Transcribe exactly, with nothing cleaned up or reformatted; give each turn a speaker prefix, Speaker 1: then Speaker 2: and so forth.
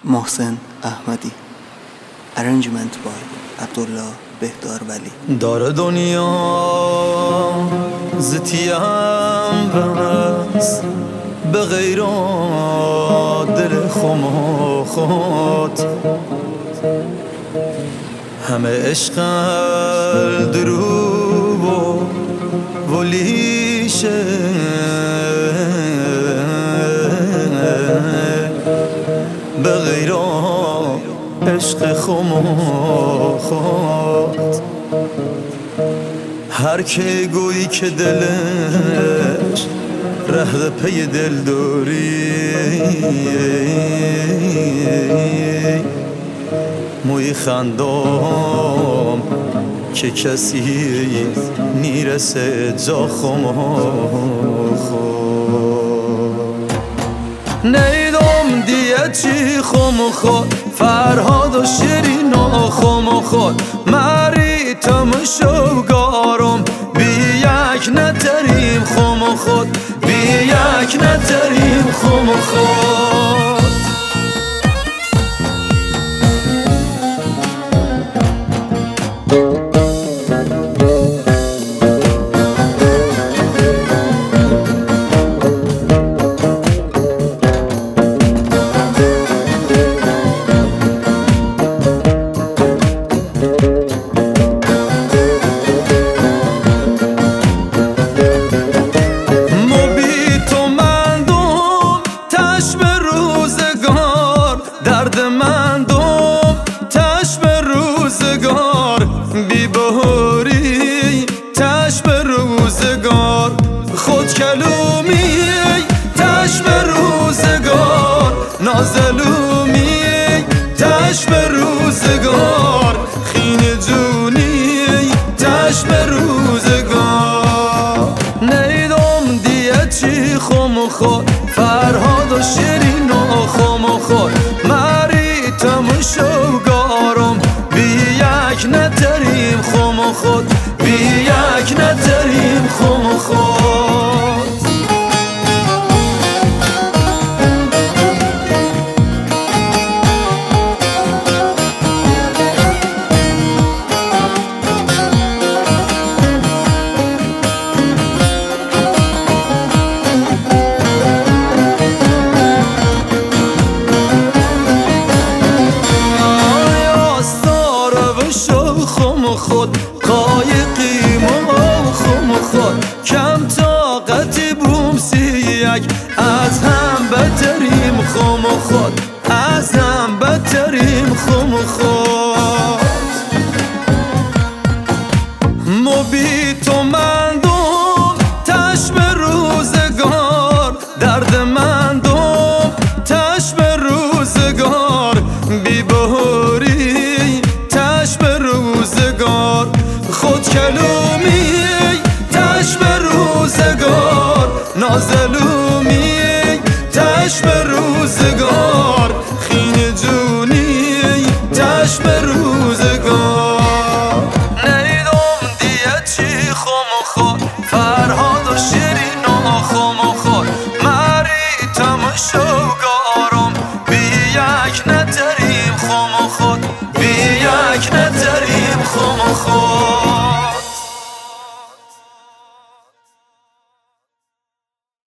Speaker 1: محسن احمدی. Arrangement by عبدالله بهدار ولی.
Speaker 2: داره دنیا زتیم بس به غیر دل خم و خود، همه عشق دروب و ولیشه به غیر عشق خم و خود. هر که گویی که دلش ره پی دل داری، موی خندام که کسی نیرسه جا خم و خود. نیدم دیگه چی خم و خود، فرهاد و شیرین و خم و خود. مری تمشوگارم بی یک نتریم خم و خود، بی یک نتریم خم و خود. درد من دوم تش به روزگار، بی بهاری تش به روزگار. خود کلومی تش به روزگار، نازلومی تش به روزگار. خین جونی تش به روزگار. نیدم دیگه چی خم و خود، فرهاد و شیرین و خم و خود. مری تمشوگارم بی یک نتریم خم و خود، بی یک نتریم خم و خود. خود قایقیم و خم خود، کم طاقتی بوم سیک از هم بتریم خم خود، از هم بتریم خم خود. مبی تو من دوم تش به روزگار، درد من دوم تش به روزگار. بی بهاری تش به روزگار، خود کلومی تش به روزگار، نازلومی تش به روزگار.